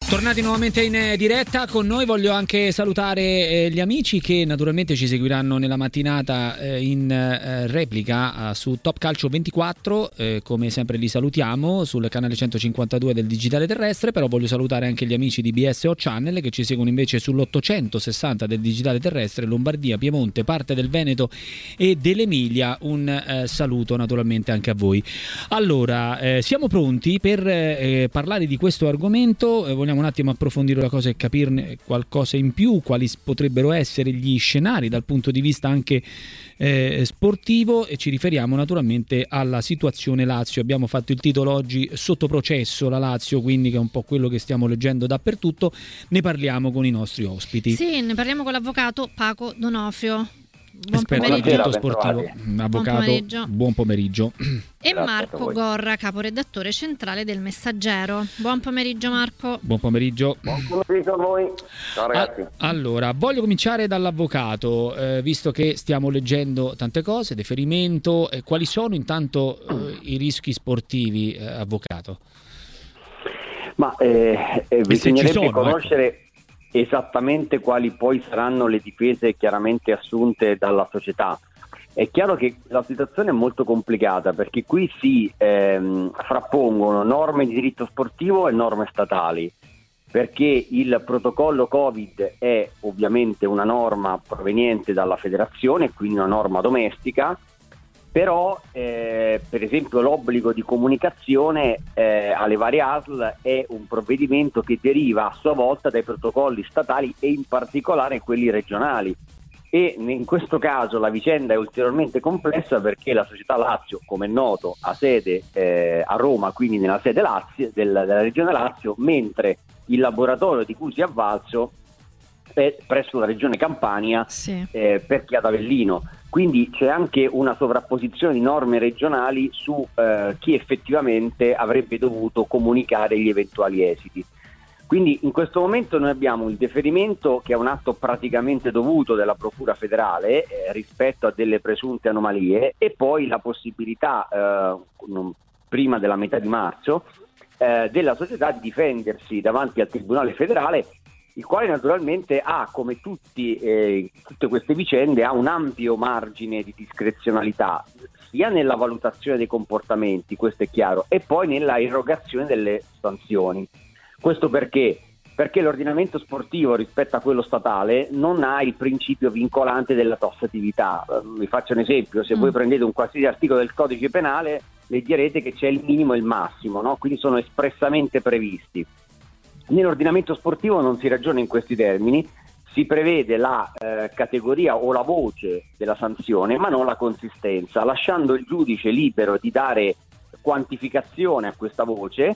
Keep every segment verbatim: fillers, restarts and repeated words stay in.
Tornati nuovamente in diretta con noi, voglio anche salutare eh, gli amici che naturalmente ci seguiranno nella mattinata eh, in eh, replica eh, su Top Calcio ventiquattro, eh, come sempre li salutiamo sul canale centocinquantadue del Digitale Terrestre, però voglio salutare anche gli amici di B S O Channel che ci seguono invece sull'ottocentosessanta del Digitale Terrestre, Lombardia, Piemonte, parte del Veneto e dell'Emilia. Un eh, saluto naturalmente anche a voi. Allora, eh, siamo pronti per eh, parlare di questo argomento, eh, vogliamo un attimo approfondire la cosa e capirne qualcosa in più, quali potrebbero essere gli scenari dal punto di vista anche eh, sportivo, e ci riferiamo naturalmente alla situazione Lazio. Abbiamo fatto il titolo oggi sotto processo la Lazio, quindi che è un po' quello che stiamo leggendo dappertutto. Ne parliamo con i nostri ospiti. Sì, ne parliamo con l'avvocato Paco D'Onofrio. Buon esperto di pomeriggio. diritto sportivo, avvocato, buon pomeriggio. Buon pomeriggio. E Marco Gorra, caporedattore centrale del Messaggero. Buon pomeriggio Marco. Buon pomeriggio. Buon pomeriggio a voi. Ciao ragazzi. A- allora, voglio cominciare dall'avvocato, eh, visto che stiamo leggendo tante cose, deferimento, eh, quali sono intanto eh, i rischi sportivi, eh, avvocato? Ma eh, eh, bisognerebbe sono, conoscere... ecco. esattamente quali poi saranno le difese chiaramente assunte dalla società. È chiaro che la situazione è molto complicata perché qui si ehm, frappongono norme di diritto sportivo e norme statali, perché il protocollo Covid è ovviamente una norma proveniente dalla federazione, quindi una norma domestica, però eh, per esempio l'obbligo di comunicazione eh, alle varie A S L è un provvedimento che deriva a sua volta dai protocolli statali e in particolare quelli regionali, e in questo caso la vicenda è ulteriormente complessa perché la società Lazio, come è noto, ha sede eh, a Roma, quindi nella sede Lazio, del, della regione Lazio, mentre il laboratorio di cui si è avvalso è presso la regione Campania, sì. eh, per Chiata Avellino. Quindi c'è anche una sovrapposizione di norme regionali su eh, chi effettivamente avrebbe dovuto comunicare gli eventuali esiti. Quindi in questo momento noi abbiamo il deferimento, che è un atto praticamente dovuto della Procura federale eh, rispetto a delle presunte anomalie, e poi la possibilità eh, non, prima della metà di marzo eh, della società di difendersi davanti al Tribunale federale, il quale naturalmente ha, come tutti, eh, tutte queste vicende, ha un ampio margine di discrezionalità, sia nella valutazione dei comportamenti, questo è chiaro, e poi nella erogazione delle sanzioni. Questo perché? Perché l'ordinamento sportivo rispetto a quello statale non ha il principio vincolante della tassatività. Vi faccio un esempio: se mm. voi prendete un qualsiasi articolo del codice penale, leggerete che c'è il minimo e il massimo, no? Quindi sono espressamente previsti. Nell'ordinamento sportivo non si ragiona in questi termini, si prevede la eh, categoria o la voce della sanzione, ma non la consistenza, lasciando il giudice libero di dare quantificazione a questa voce,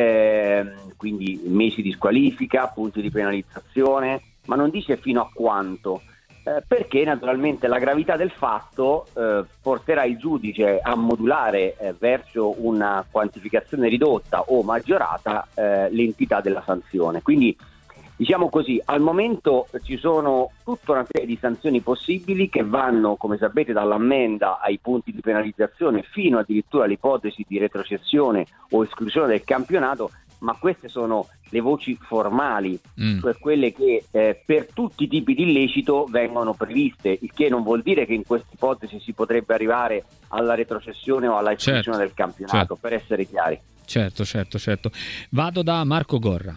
eh, quindi mesi di squalifica, punti di penalizzazione, ma non dice fino a quanto, eh, perché naturalmente la gravità del fatto eh, porterà il giudice a modulare eh, verso una quantificazione ridotta o maggiorata eh, l'entità della sanzione. Quindi diciamo così, al momento ci sono tutta una serie di sanzioni possibili che vanno, come sapete, dall'ammenda ai punti di penalizzazione fino addirittura all'ipotesi di retrocessione o esclusione del campionato, ma queste sono le voci formali, mm. cioè quelle che eh, per tutti i tipi di illecito vengono previste, il che non vuol dire che in questa ipotesi si potrebbe arrivare alla retrocessione o alla esclusione certo, del campionato, certo. per essere chiari. Certo, certo, certo. Vado da Marco Gorra.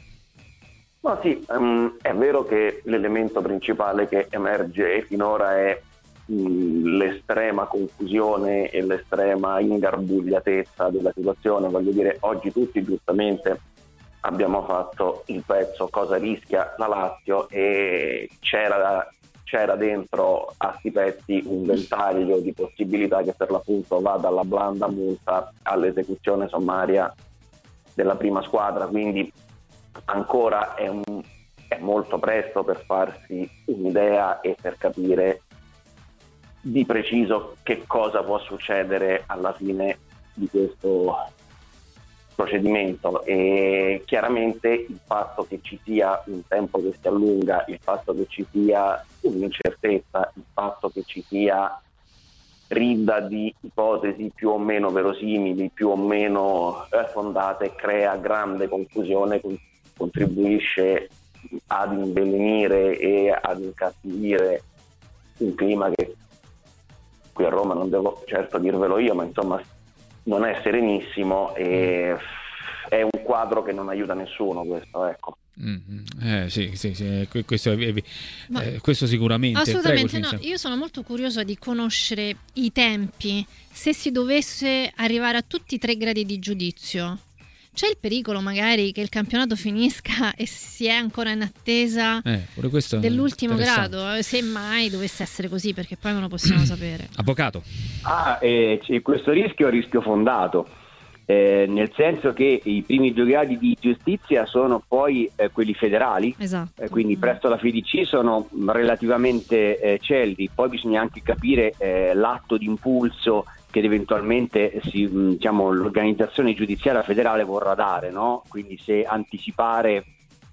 Ma sì, um, è vero che l'elemento principale che emerge finora è mh, l'estrema confusione e l'estrema ingarbugliatezza della situazione. Voglio dire, oggi tutti giustamente abbiamo fatto il pezzo cosa rischia la Lazio, e c'era, c'era dentro a sti pezzi un ventaglio di possibilità che per l'appunto va dalla blanda multa all'esecuzione sommaria della prima squadra, quindi ancora è, un, è molto presto per farsi un'idea e per capire di preciso che cosa può succedere alla fine di questo procedimento, e chiaramente il fatto che ci sia un tempo che si allunga, il fatto che ci sia un'incertezza, il fatto che ci sia ridda di ipotesi più o meno verosimili, più o meno eh, fondate, crea grande confusione, contribuisce ad invelenire e ad incattivire un clima che qui a Roma non devo certo dirvelo io, ma insomma non è serenissimo, e è un quadro che non aiuta nessuno questo, ecco. Mm-hmm. Eh, sì, sì, sì, questo, eh, questo sicuramente. Assolutamente. Prego, no, io sono molto curiosa di conoscere i tempi, se si dovesse arrivare a tutti i tre gradi di giudizio. C'è il pericolo magari che il campionato finisca e si è ancora in attesa eh, pure questo dell'ultimo grado, se mai dovesse essere così, perché poi non lo possiamo sapere. Avvocato. Ah, eh, questo rischio è un rischio fondato, eh, nel senso che i primi due gradi di giustizia sono poi eh, quelli federali, esatto. eh, quindi presso la F I D C sono relativamente eh, celdi, poi bisogna anche capire eh, l'atto d'impulso che eventualmente si, diciamo, l'organizzazione giudiziaria federale vorrà dare, no? Quindi se anticipare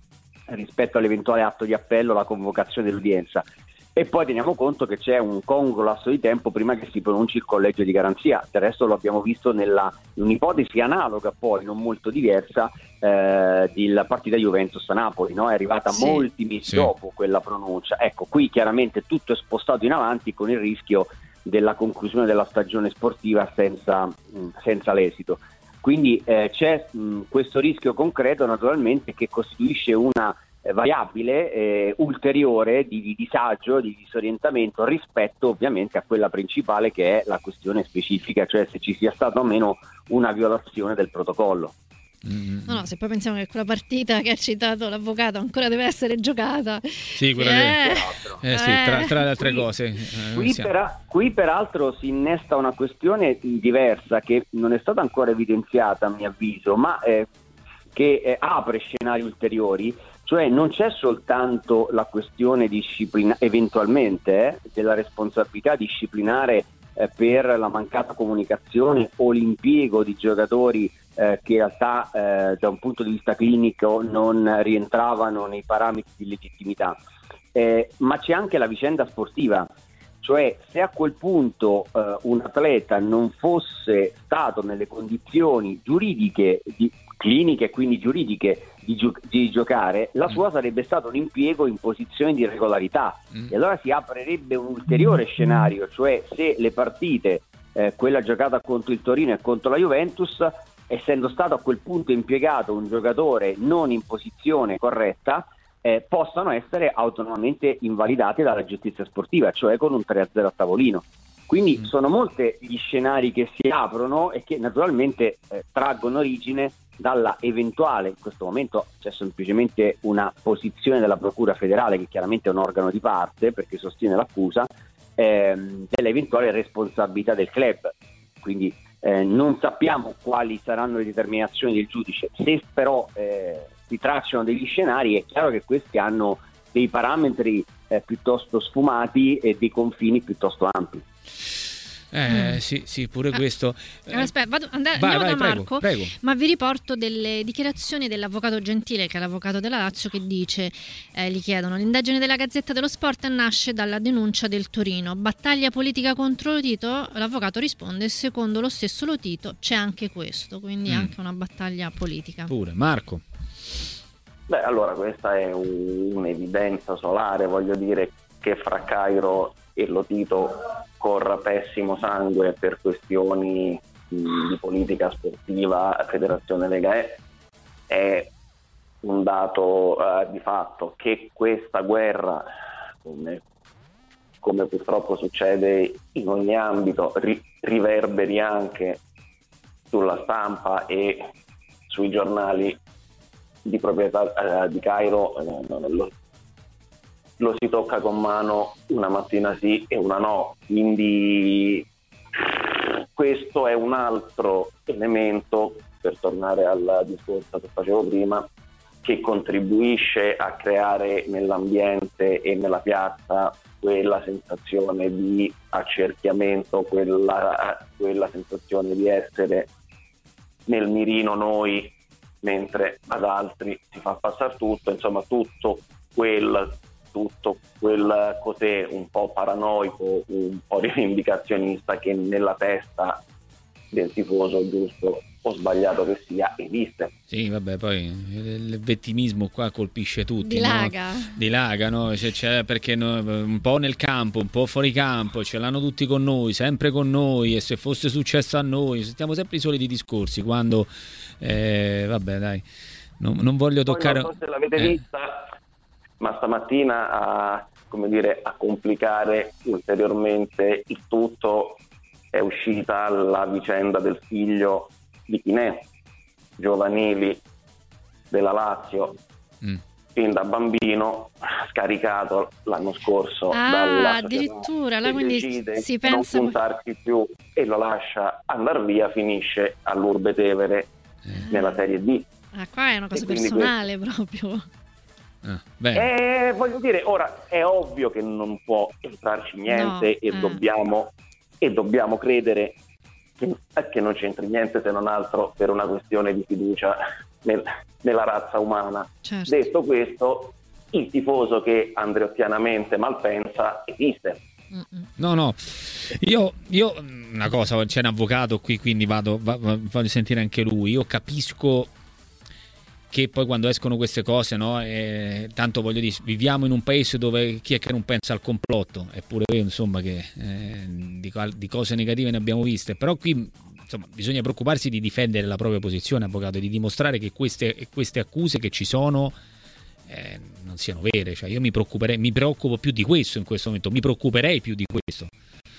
rispetto all'eventuale atto di appello la convocazione dell'udienza. E poi teniamo conto che c'è un congruo lasso di tempo prima che si pronunci il collegio di garanzia. Del resto lo abbiamo visto nella in un'ipotesi analoga, poi non molto diversa, eh, della partita Juventus a Napoli, no? È arrivata sì, molti mesi sì. dopo quella pronuncia. Ecco, qui chiaramente tutto è spostato in avanti con il rischio della conclusione della stagione sportiva senza, senza l'esito. Quindi eh, c'è mh, questo rischio concreto naturalmente, che costituisce una eh, variabile eh, ulteriore di, di disagio, di disorientamento rispetto ovviamente a quella principale, che è la questione specifica, cioè se ci sia stata o meno una violazione del protocollo. No, no, se poi pensiamo che quella partita che ha citato l'avvocato ancora deve essere giocata, sì, quella eh, che... eh, sì, tra, tra le altre qui, cose eh, qui, per, qui peraltro si innesta una questione diversa che non è stata ancora evidenziata a mio avviso, ma eh, che eh, apre scenari ulteriori. Cioè non c'è soltanto la questione disciplina eventualmente eh, della responsabilità disciplinare eh, per la mancata comunicazione o l'impiego di giocatori Eh, che in realtà eh, da un punto di vista clinico non rientravano nei parametri di legittimità, eh, ma c'è anche la vicenda sportiva, cioè se a quel punto eh, un atleta non fosse stato nelle condizioni giuridiche, di, cliniche e quindi giuridiche di, gio- di giocare, la sua sarebbe stato un impiego in posizione di irregolarità, mm. e allora si aprirebbe un ulteriore scenario, cioè se le partite, eh, quella giocata contro il Torino e contro la Juventus, essendo stato a quel punto impiegato un giocatore non in posizione corretta, eh, possano essere autonomamente invalidati dalla giustizia sportiva, cioè con un tre a zero a tavolino. Quindi mm. sono molti gli scenari che si aprono e che naturalmente eh, traggono origine dalla eventuale, in questo momento c'è semplicemente una posizione della Procura federale, che chiaramente è un organo di parte perché sostiene l'accusa, ehm, dell'eventuale responsabilità del club. Quindi Eh, non sappiamo quali saranno le determinazioni del giudice. Se però eh, si tracciano degli scenari, è chiaro che questi hanno dei parametri eh, piuttosto sfumati e dei confini piuttosto ampi. Eh, mm. sì, sì, pure questo. Eh, aspetta, vado, and- vai, andiamo vai, da prego, Marco, prego. Ma vi riporto delle dichiarazioni dell'avvocato Gentile, che è l'avvocato della Lazio, che dice, eh, gli chiedono: l'indagine della Gazzetta dello Sport nasce dalla denuncia del Torino, battaglia politica contro Lotito. L'avvocato risponde: secondo lo stesso Lotito c'è anche questo, quindi mm. anche una battaglia politica. Pure Marco. Beh, allora questa è un, un'evidenza solare, voglio dire che fra Cairo e Lotito corra pessimo sangue per questioni di politica sportiva. Federazione Lega è, è un dato uh, di fatto. Che questa guerra, come, come purtroppo succede in ogni ambito, ri- riverberi anche sulla stampa e sui giornali di proprietà uh, di Cairo, uh, lo, lo si tocca con mano una mattina sì e una no, quindi questo è un altro elemento, per tornare al discorso che facevo prima, che contribuisce a creare nell'ambiente e nella piazza quella sensazione di accerchiamento, quella, quella sensazione di essere nel mirino noi, mentre ad altri si fa passare tutto, insomma tutto quel tutto quel cos'è un po' paranoico, un po' rivendicazionista che nella testa del tifoso giusto o sbagliato che sia, esiste. Sì, vabbè, poi il vittimismo qua colpisce tutti. Dilaga. No? Dilaga, no? C'è, c'è perché no, un po' nel campo, un po' fuori campo, ce l'hanno tutti con noi, sempre con noi, e se fosse successo a noi, sentiamo sempre i soliti discorsi, quando, eh, vabbè dai, non, non voglio toccare... Poi non so se l'avete eh. vista, ma stamattina a, come dire, a complicare ulteriormente il tutto è uscita la vicenda del figlio di Chinè, giovanili della Lazio, mm. fin da bambino, scaricato l'anno scorso ah, dalla addirittura là, quindi decide si pensa non puntarci più e lo lascia andare via, finisce all'Urbe Tevere eh. nella Serie D. Ah, qua è una cosa personale questo... proprio. Ah, bene. Eh, voglio dire, ora è ovvio che non può entrarci niente no, e eh. dobbiamo e dobbiamo credere che, che non c'entri niente, se non altro per una questione di fiducia nel, nella razza umana. Certo. Detto questo, il tifoso che andreottianamente malpensa esiste. No, no, io, io una cosa, c'è un avvocato qui, quindi vado, va, va, voglio sentire anche lui. Io capisco che poi quando escono queste cose, no, eh, tanto voglio dire, viviamo in un paese dove chi è che non pensa al complotto, eppure io insomma che eh, di, di cose negative ne abbiamo viste, però qui insomma bisogna preoccuparsi di difendere la propria posizione, avvocato, di dimostrare che queste, queste accuse che ci sono eh, non siano vere. Cioè io mi preoccuperei, mi preoccupo più di questo in questo momento, mi preoccuperei più di questo.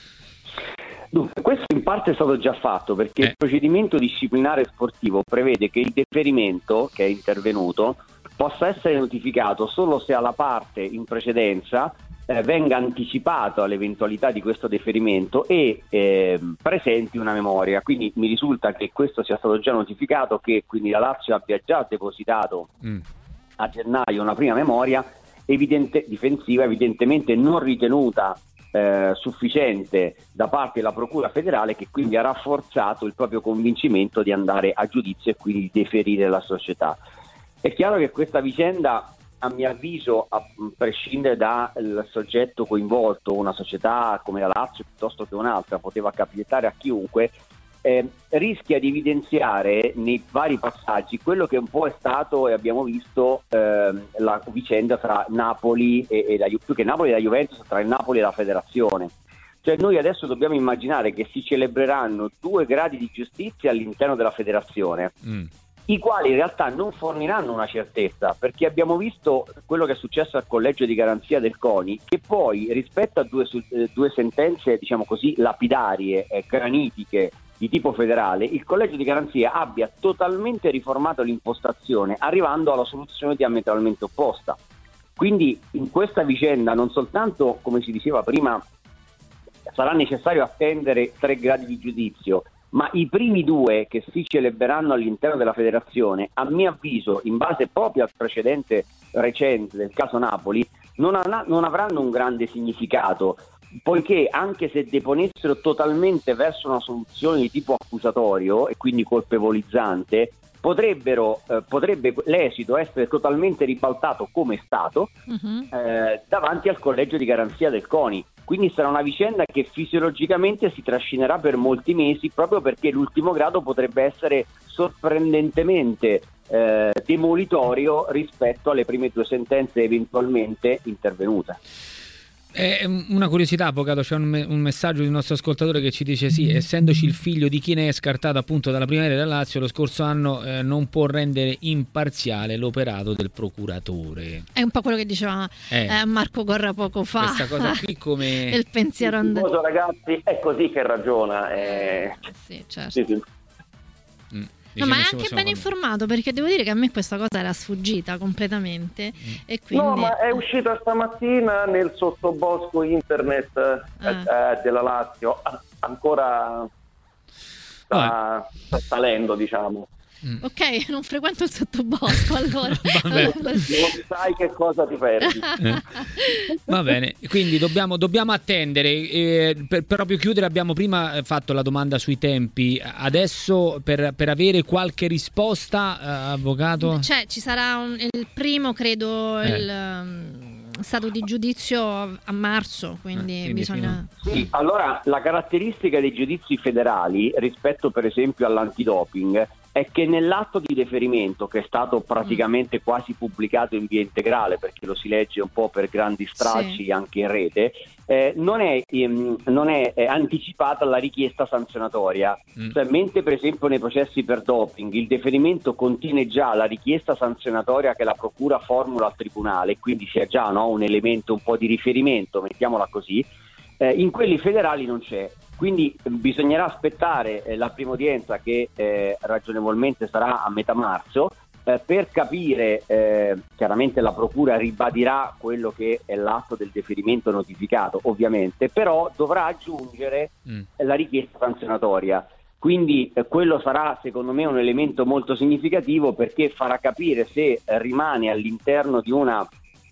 Dunque, questo in parte è stato già fatto, perché eh. il procedimento disciplinare sportivo prevede che il deferimento che è intervenuto possa essere notificato solo se alla parte in precedenza eh, venga anticipato all'eventualità di questo deferimento e eh, presenti una memoria. Quindi mi risulta che questo sia stato già notificato, che quindi la Lazio abbia già depositato mm. a gennaio una prima memoria evidente, difensiva, evidentemente non ritenuta Eh, sufficiente da parte della Procura federale, che quindi ha rafforzato il proprio convincimento di andare a giudizio e quindi deferire la società. È chiaro che questa vicenda, a mio avviso, a prescindere dal soggetto coinvolto, una società come la Lazio piuttosto che un'altra, poteva capitare a chiunque, eh, rischia di evidenziare nei vari passaggi quello che un po' è stato, e abbiamo visto, eh, la vicenda tra Napoli e, e la, più che Napoli e la Juventus, tra il Napoli e la federazione. Cioè noi adesso dobbiamo immaginare che si celebreranno due gradi di giustizia all'interno della federazione, mm. i quali in realtà non forniranno una certezza, perché abbiamo visto quello che è successo al collegio di garanzia del CONI, che poi rispetto a due, eh, due sentenze, diciamo così, lapidarie, eh, granitiche, di tipo federale, il collegio di garanzia abbia totalmente riformato l'impostazione, arrivando alla soluzione diametralmente opposta. Quindi in questa vicenda non soltanto, come si diceva prima, sarà necessario attendere tre gradi di giudizio, ma i primi due che si celebreranno all'interno della federazione, a mio avviso, in base proprio al precedente recente del caso Napoli, non, ha, non avranno un grande significato, poiché anche se deponessero totalmente verso una soluzione di tipo accusatorio e quindi colpevolizzante, potrebbero eh, potrebbe l'esito essere totalmente ribaltato, come è stato, uh-huh. eh, davanti al collegio di garanzia del CONI. Quindi sarà una vicenda che fisiologicamente si trascinerà per molti mesi, proprio perché l'ultimo grado potrebbe essere sorprendentemente eh, demolitorio rispetto alle prime due sentenze eventualmente intervenute. Eh, una curiosità, avvocato, c'è un, me- un messaggio di un nostro ascoltatore che ci dice: sì, essendoci il figlio di Chinè scartato appunto dalla prima della Lazio lo scorso anno, eh, non può rendere imparziale l'operato del procuratore. È un po' quello che diceva eh. Eh, Marco Corra poco fa. Questa cosa qui come il pensiero andato. Ragazzi, è così che ragiona. Eh... Sì, certo. Sì, sì. Mm. No, ma è anche ben informato, perché devo dire che a me questa cosa era sfuggita completamente. Mm. E quindi... No, ma è uscita stamattina nel sottobosco internet ah. eh, della Lazio, ancora sta, ah. sta salendo, diciamo. Mm. Ok, non frequento il sottobosco, allora non sai che cosa ti perdi. eh. Va bene, quindi dobbiamo, dobbiamo attendere. Eh, per, per proprio chiudere, abbiamo prima fatto la domanda sui tempi. Adesso per, per avere qualche risposta, eh, avvocato? Cioè, ci sarà un, il primo, credo, eh. il... Um... stato di giudizio a marzo, quindi, eh, quindi bisogna... Sì, allora la caratteristica dei giudizi federali rispetto per esempio all'antidoping è che nell'atto di deferimento, che è stato praticamente mm. quasi pubblicato in via integrale, perché lo si legge un po' per grandi stralci sì. anche in rete, eh, non è, ehm, non è eh, anticipata la richiesta sanzionatoria. Mm. Cioè, mentre per esempio nei processi per doping il deferimento contiene già la richiesta sanzionatoria che la procura formula al tribunale, quindi c'è già, no, un elemento un po' di riferimento, mettiamola così, eh, in quelli federali non c'è. Quindi bisognerà aspettare eh, la prima udienza, che eh, ragionevolmente sarà a metà marzo, eh, per capire, eh, chiaramente la procura ribadirà quello che è l'atto del deferimento notificato, ovviamente, però dovrà aggiungere mm. la richiesta sanzionatoria. Quindi eh, quello sarà secondo me un elemento molto significativo, perché farà capire se rimane all'interno di una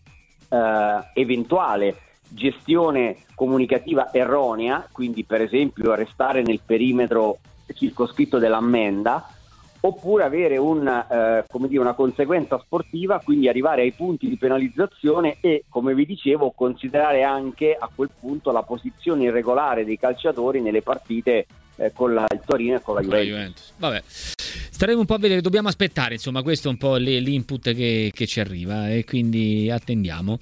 eh, eventuale gestione comunicativa erronea, quindi per esempio restare nel perimetro circoscritto dell'ammenda, oppure avere un, eh, come dire, una conseguenza sportiva, quindi arrivare ai punti di penalizzazione e, come vi dicevo, considerare anche a quel punto la posizione irregolare dei calciatori nelle partite eh, con la, il Torino e con la Juventus. La Juventus. Vabbè, staremo un po' a vedere, dobbiamo aspettare, insomma, questo è un po' l'input che, che ci arriva e quindi attendiamo.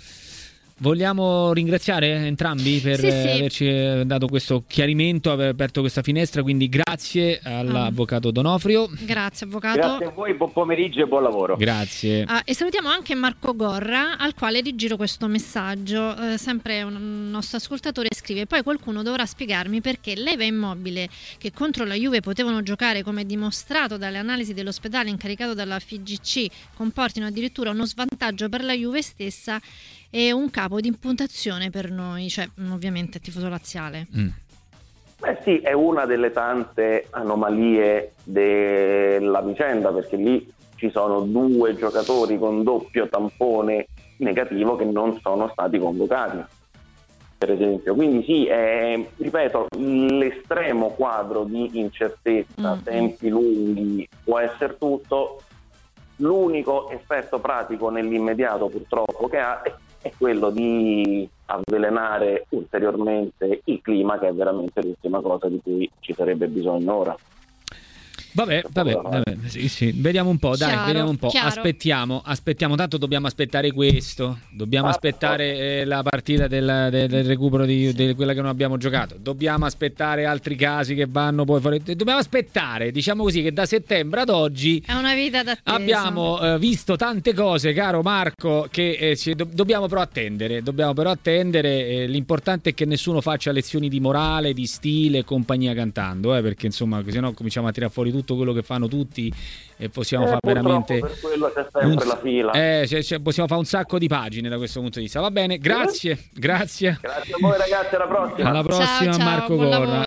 Vogliamo ringraziare entrambi per sì, sì. averci dato questo chiarimento, aver aperto questa finestra, quindi grazie all'avvocato Donofrio. Grazie avvocato. Grazie a voi, buon pomeriggio e buon lavoro. Grazie. Ah, e salutiamo anche Marco Gorra, al quale rigiro questo messaggio. Eh, sempre un nostro ascoltatore scrive: poi qualcuno dovrà spiegarmi perché l'E V A Immobile, che contro la Juve potevano giocare, come dimostrato dalle analisi dell'ospedale incaricato dalla F I G C, comportino addirittura uno svantaggio per la Juve stessa e un capo di imputazione per noi, cioè ovviamente tifoso laziale. Mm. Beh sì, è una delle tante anomalie della vicenda, perché lì ci sono due giocatori con doppio tampone negativo che non sono stati convocati, per esempio. Quindi sì, è, ripeto, l'estremo quadro di incertezza, mm. tempi lunghi, può essere tutto. L'unico effetto pratico nell'immediato purtroppo che ha è è quello di avvelenare ulteriormente il clima, che è veramente l'ultima cosa di cui ci sarebbe bisogno ora. Vabbè, vabbè, vabbè sì, sì. Vediamo un po', chiaro, dai, vediamo un po'. Chiaro. Aspettiamo, aspettiamo, tanto dobbiamo aspettare questo. Dobbiamo ah, aspettare eh, la partita del, del, del recupero di, di quella che non abbiamo giocato. Dobbiamo aspettare altri casi che vanno poi fuori. Dobbiamo aspettare, diciamo così, che da settembre ad oggi è una vita d'attesa. Abbiamo eh, visto tante cose, caro Marco, che eh, ci, do, dobbiamo però attendere. Dobbiamo però attendere. Eh, l'importante è che nessuno faccia lezioni di morale, di stile e compagnia cantando, eh, perché insomma, sennò cominciamo a tirare fuori tutto quello che fanno tutti e possiamo eh, fare veramente per quello c'è sempre un, la fila. Eh, cioè, cioè, possiamo fare un sacco di pagine da questo punto di vista. Va bene, grazie, grazie. Grazie a voi ragazzi, alla prossima. Alla prossima, ciao, ciao, Marco Gorra.